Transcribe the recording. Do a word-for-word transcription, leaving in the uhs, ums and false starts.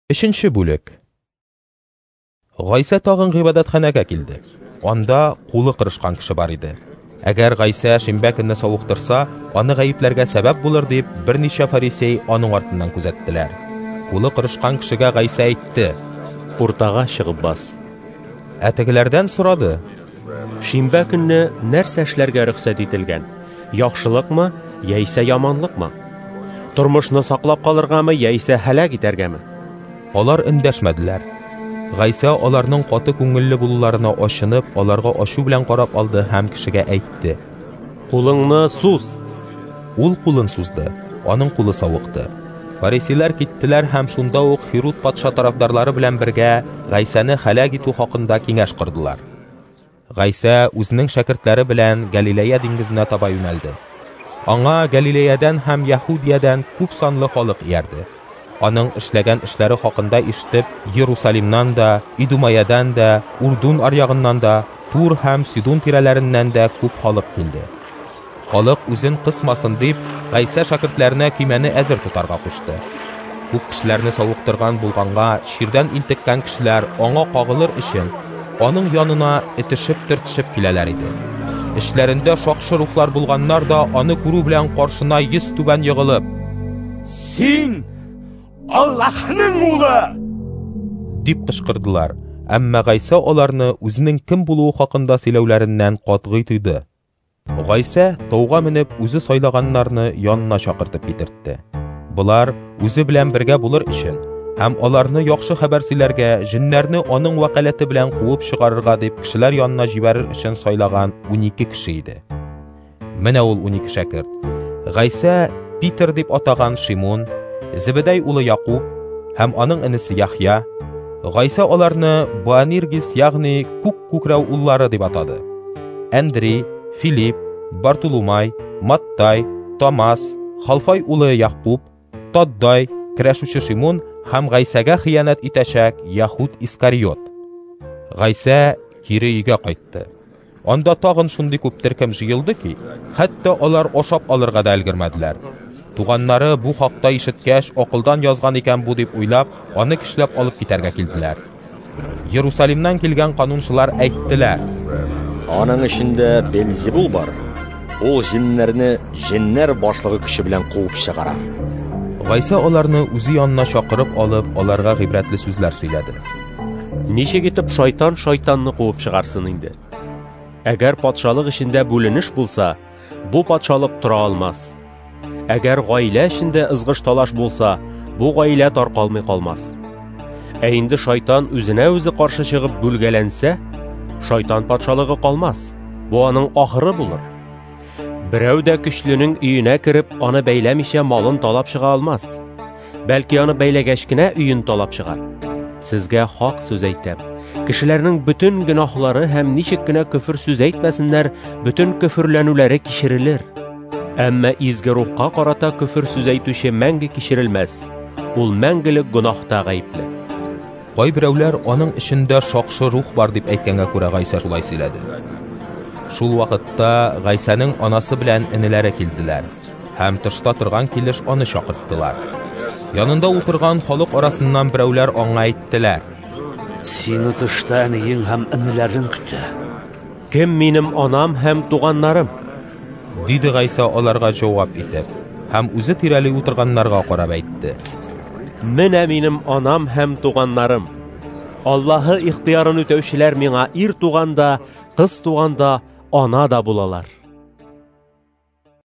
Өченче бүлек. Гайса тагын гыйбадәтханәгә килде. Анда кулы кырышкан кеше бар иде. Әгәр Гайса шимбә көнне савыктырса, аны гаепләргә сәбәп булыр дип, берничә фарисей аның артыннан күзәттеләр. Кулы кырышкан кешегә Гайса әйтте: "Уртага чыгып бас." Ә тегеләрдән сорады: "Шимбә көнне нәрсә эшләргә рөхсәт ителгән? Яхшылыкмы, яисә яманлыкмы? Тормышны саклап калыргамы, яисә һәлак итәргәме?" Алар эндәшмәделәр. Гайса аларның каты күңелле булуларына ачынып, аларга ачу белән карап алды һәм кешегә әйтте: "Кулыңны суз." Ул кулын сузды. Аның кулы савыкты. Фарисейлар киттеләр һәм шунда ук Хирут патша тарафдарлары белән бергә Гайсаны һәлак итү хакында киңәш кырдылар. Гайса үзенең шәкертләре белән Галилея диңгезенә таба юнәлде. Аңа Галилеядан һәм Яһудиядән күп санлы халык иярде. Аның эшләгән эшләре хакында ишетеп, Иерусалимнан да, Идумаядан да, Урдун аръягыннан да, Тур һәм Сидон тирәләреннән дә күп халык килде. Халык үзен кысмасын дип, Гайса шәкертләренә көймәне әзер тотарга кушты. Күп кешеләрне савыктырган булганга, ширдән илтеккән кешеләр аңа кагылыр өчен аның янына этешеп-төртешеп киләләр иде. Эшләрендә шакшы рухлар булганнар да аны күрү белән каршына йөз түбән ягылып: "Син Аллаһның улы!" дип кычкырдылар. Әмма Гайса аларны үзенең кем булуы хакында сөйләүләреннән катгый тойды. Гайса тауга менеп үзе сайлаганнарны янына чакыртып китертте. Булар үзе белән бергә булыр өчен һәм аларны яхшы хәбәр сөйләргә, җиннәрне аның вакаләте белән куып чыгарырга дип кешеләр янына җибәрер өчен сайлаган унике кеше иде. Менә ул унике шәкерт. Гайса Питер дип атаган Шимон, Зебедей улы Якуб һәм аның энесе Яхья. Гайса аларны Боаниргис, ягъни күк күкрәү уллары дип атады. Андрей, Филипп, Бартуломай, Маттай, Томас, Халфай улы Якуб, Таддай, көрәшүче Шимон һәм Гайсага хыянат итәчәк Яһуд Искариот. Гайса кире өйгә кайтты. Анда тагын шундый күп төркем җыелды ки, хәтта алар ашап алырга да өлгермәделәр. Туганнары бу хакта ишеткәч, акылдан язган икән бу дип уйлап, аны кишләп алып китәргә килделәр. Иерусалимнан килгән канунчылар әйттеләр: "Аның эчендә Белзебул бар. Ул җиннәрне җиннәр башлыгы кеше белән куып чыгара." Гайса аларны үзе янына чакырып алып, аларга гыйбрәтле сүзләр сөйләде. "Ничек итеп шайтан шайтанны куып чыгарсын инде? Әгәр патшалык эчендә бүленеш булса, бу патшалык тора алмас. Әгәр гаилә эчендә ызгыш талаш булса, бу гаилә таркалмый калмас. Ә инде шайтан үзенә үзе каршы чыгып бүлгәләнсә, шайтан патшалыгы калмас. Бу аның ахыры булыр. Берәү дә көчленең өенә кереп, аны бәйләмичә малын талап чыга алмас. Бәлки аны бәйләгәч кенә өен талап чыгар. Сезгә хак сүз әйтәм. Кешеләрнең бөтен гөнаһлары һәм ничек кенә көфер сүз әйтмәсеннәр, бөтен көферләнүләре кичерелер. Әмма изге рухка карата көфер сүз әйтүче мәңге кичерелмәс. Ул мәңгелек гөнаһта гаепле." Кайберәүләр аның эчендә шакшы рух бар дип әйткәнгә күрә Гайса шулай сөйләде. Шул вакытта Гайсаның анасы белән энеләре килделәр һәм тышта торган килеш аны чакырттылар. Янында утырган халык арасыннан берәүләр аңа әйттеләр: "Сине тышта әниең һәм энеләрең көтә." "Кем минем анам һәм туганнарым?" диде Гайса аларга җавап итеп, һәм үзе тирәли утырганнарга карап әйтте: "Менә минем анам һәм туганнарым. Аллаһы ихтыярын үтәүчеләр миңа ир туганда, кыз туганда ана да булалар."